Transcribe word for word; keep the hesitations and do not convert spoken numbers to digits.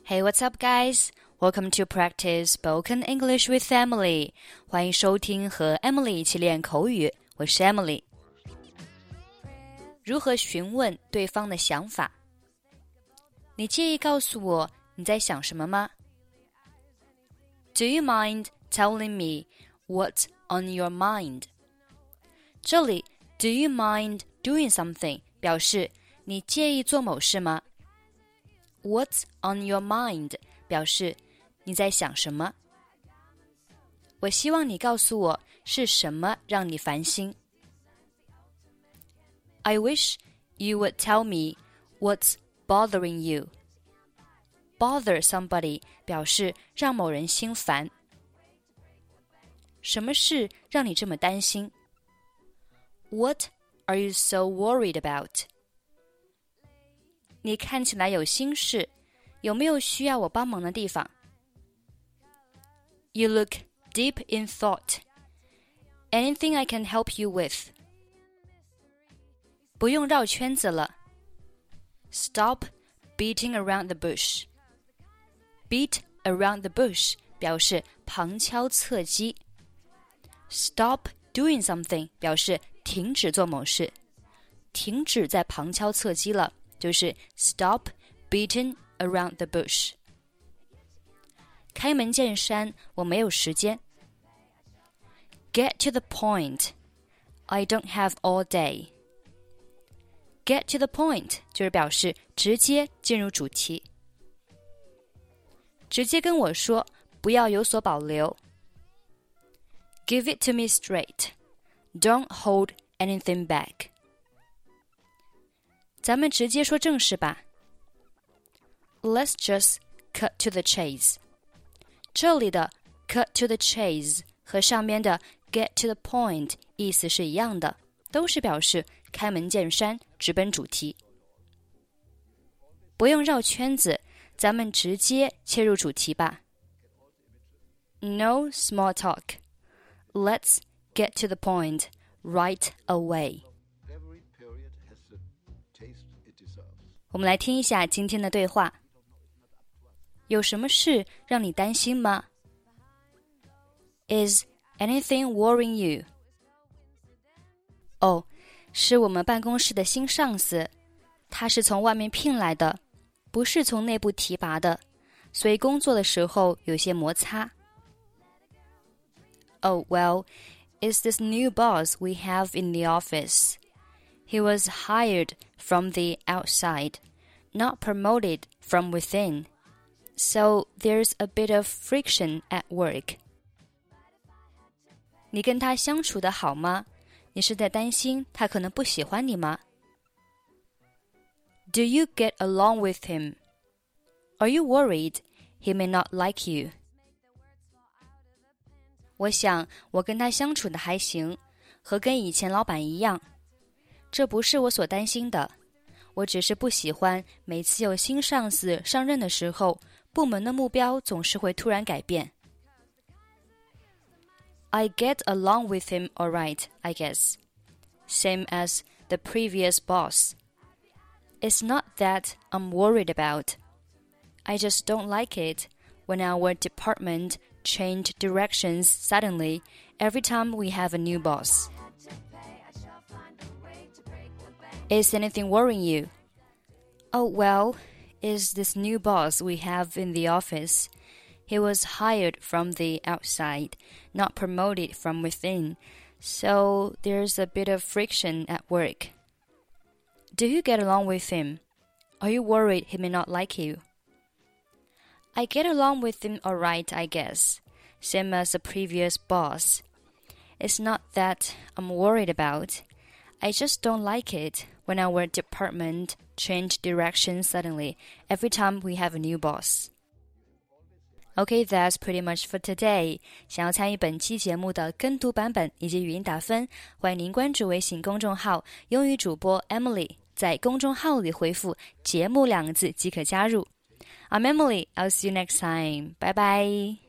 Hey, what's up, guys? Welcome to practice spoken English with Emily. 欢迎收听和 Emily 一起练口语，我是 Emily。如何询问对方的想法？你介意告诉我你在想什么吗？ Do you mind telling me what's on your mind? 这里 Do you mind doing something 表示你介意做某事吗？ What's on your mind 表示你在想什么？我希望你告诉我是什么让你烦心。I wish you would tell me what's bothering you. Bother somebody 表示让某人心烦。什么事让你这么担心？ What are you so worried about? 你看起来有心事，有没有需要我帮忙的地方？ You look deep in thought. Anything I can help you with? 不用绕圈子了。Stop beating around the bush. Beat around the bush 表示旁敲侧击。Stop doing something 表示停止做某事。停止在旁敲侧击了，就是 Stop beating around the bush. 开门见山，我没有时间。Get to the point. I don't have all day. Get to the point 就是表示直接进入主题。直接跟我说，不要有所保留。Give it to me straight. Don't hold anything back. 咱们直接说正事吧。Let's just cut to the chase. 这里的 cut to the chase 和上面的 get to the point 意思是一样的，都是表示开门见山，直奔主题。不用绕圈子，咱们直接切入主题吧。No small talk. Let's get to the point right away. 我们来听一下今天的对话。有什么事让你担心吗？ Is anything worrying you? 哦，是我们办公室的新上司，他是从外面聘来的，不是从内部提拔的，所以工作的时候有些摩擦。Oh, well, it's this new boss we have in the office. He was hired from the outside, not promoted from within. So there's a bit of friction at work. 你跟他相处得好吗？你是在担心他可能不喜欢你吗？ Do you get along with him? Are you worried he may not like you? 我想我跟他相处的还行，和跟以前老板一样。这不是我所担心的，我只是不喜欢每次有新上司上任的时候，部门的目标总是会突然改变。I get along with him all right, I guess. Same as the previous boss. It's not that I'm worried about. I just don't like it when our department change directions suddenly every time we have a new boss. Is anything worrying you? Oh, well, is this new boss we have in the office. He was hired from the outside, not promoted from within, so there's a bit of friction at work. Do you get along with him? Are you worried he may not like you? I get along with him all right, I guess, same as the previous boss. It's not that I'm worried about. I just don't like it when our department change direction suddenly every time we have a new boss. Okay, that's pretty much for today. 想要参与本期节目的跟读版本以及语音打分，欢迎您关注微信公众号英语主播 Emily， 在公众号里回复节目两个字即可加入。I'm Emily, I'll see you next time. Bye bye.